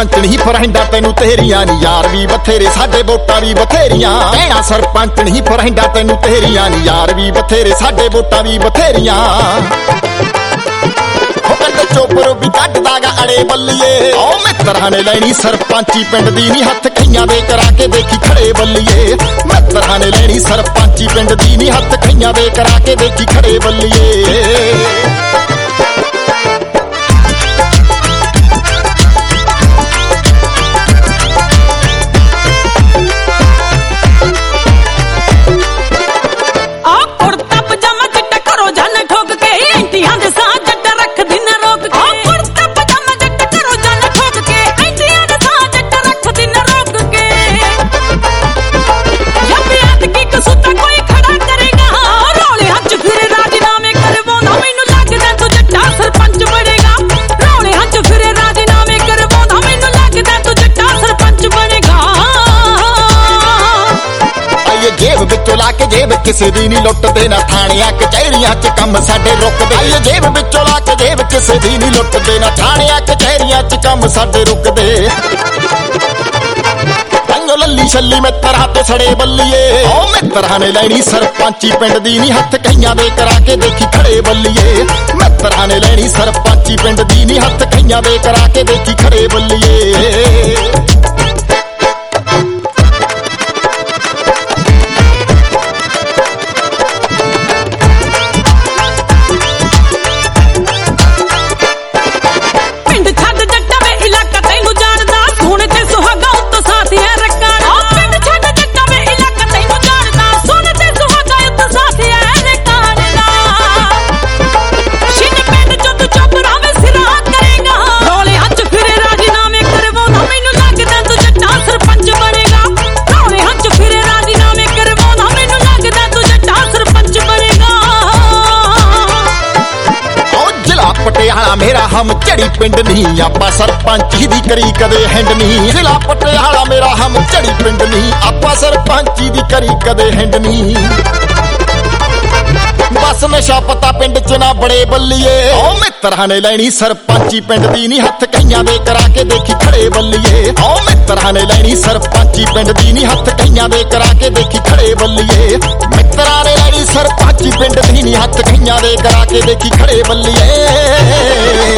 सरपंच नहीं फरहिंदा तैनू तेरियां नी यार भी बथेरे साडे वोटां भी बथेरियां कहना सरपंच नहीं फरहिंदा तैनू तेरियां नी यार भी बथेरे साडे वोटां भी बथेरियां चोपरों भी कटदा गा अड़े बल्लिए ओ मित्तरां ने लैनी सरपंची पिंड दी नी हथ खइयां दे करा के देखी खड़े बल्लिए मित्तरां ने लैनी सरपंची पिंड दी नी हथ खइयां दे करा के देखी खड़े बल्लिए जेब किसे दी नी लुटदे ना थाणियां कचहरियां च कम साडे रुकदे जेब विचों ला के जेब किसे दी नी लुटदे ना थाणियां कचहरियां च कम साडे रुकदे तंगो लल्ली छल्ली मित्तरां ते सड़े बल्लिए ओ मित्तरां ने लैनी सरपंची पिंड दी नी हथ खइयां दे करा के देखी खड़े बल्लिए मित्तरां ने लैनी सरपंची पिंड दी नी हथ खइयां दे करा के देखी खड़े बल्लिए पटियाला मेरा हम चढ़ी पिंड नहीं आपा सरपंची दी करी कदे हैंड नहीं जिला पटियाला मेरा हम चढ़ी पिंड नहीं आपा सरपंची दी करी कदे हैंड नहीं बस नशा पता पिंड च ना बड़े बल्लिए ओ मित्तरां ने लैनी सरपंची पिंड दी नी हथ खइयां दे करा के देखी खड़े बल्लिए ओ मित्तरां ने लैनी सरपंची पिंड दी नी हथ खइयां दे करा के देखी खड़े बल्लिए मित्तरां ने लैनी सरपंची पिंड दी नी हथ खइयां दे करा के देखी खड़े बल्लिए।